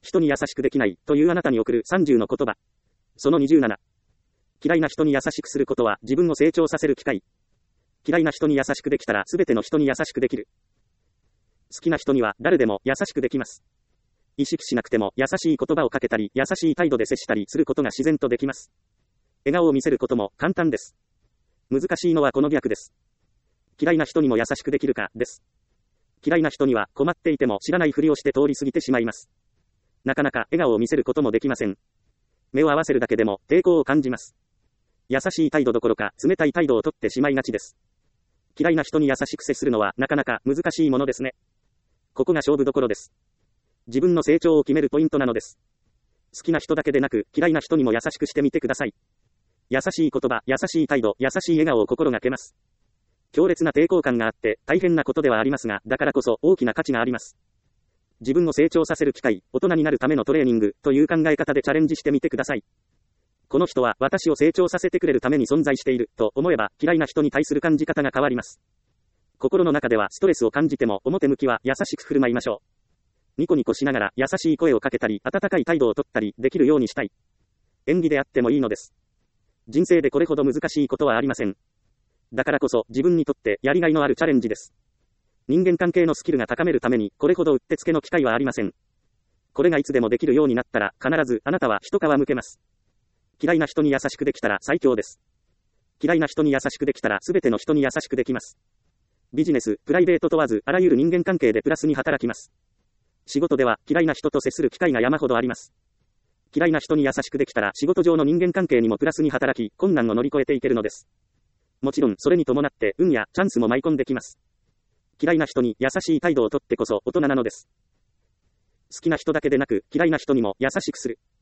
人に優しくできないというあなたに送る30の言葉。その27。嫌いな人に優しくすることは自分を成長させる機会。嫌いな人に優しくできたらすべての人に優しくできる。好きな人には誰でも優しくできます。意識しなくても優しい言葉をかけたり、優しい態度で接したりすることが自然とできます。笑顔を見せることも簡単です。難しいのはこの逆です。嫌いな人にも優しくできるか、です。嫌いな人には困っていても知らないふりをして通り過ぎてしまいます。なかなか笑顔を見せることもできません。目を合わせるだけでも抵抗を感じます。優しい態度どころか冷たい態度をとってしまいがちです。嫌いな人に優しく接するのはなかなか難しいものですね。ここが勝負どころです。自分の成長を決めるポイントなのです。好きな人だけでなく嫌いな人にも優しくしてみてください。優しい言葉、優しい態度、優しい笑顔を心がけます。強烈な抵抗感があって大変なことではありますが、だからこそ大きな価値があります。自分を成長させる機会、大人になるためのトレーニングという考え方でチャレンジしてみてください。この人は私を成長させてくれるために存在していると思えば、嫌いな人に対する感じ方が変わります。心の中ではストレスを感じても表向きは優しく振る舞いましょう。ニコニコしながら優しい声をかけたり、温かい態度をとったりできるようにしたい。演技であってもいいのです。人生でこれほど難しいことはありません。だからこそ自分にとってやりがいのあるチャレンジです。人間関係のスキルが高めるためにこれほどうってつけの機会はありません。これがいつでもできるようになったら必ずあなたは一皮むけます。嫌いな人に優しくできたら最強です。嫌いな人に優しくできたらすべての人に優しくできます。ビジネス、プライベート問わずあらゆる人間関係でプラスに働きます。仕事では嫌いな人と接する機会が山ほどあります。嫌いな人に優しくできたら仕事上の人間関係にもプラスに働き、困難を乗り越えていけるのです。もちろんそれに伴って運やチャンスも舞い込んできます。嫌いな人に優しい態度をとってこそ大人なのです。好きな人だけでなく嫌いな人にも優しくする。